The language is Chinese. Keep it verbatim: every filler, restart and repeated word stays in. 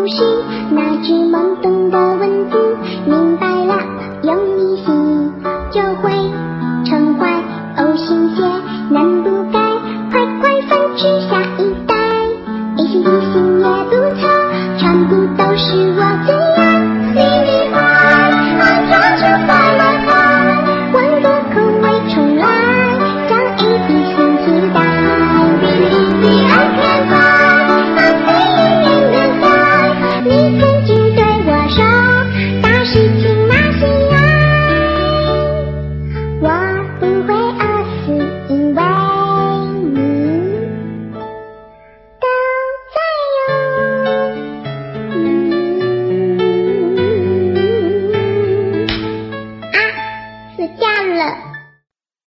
是那只懵懂的蚊子，明白了用一心就会成坏。哦，新鲜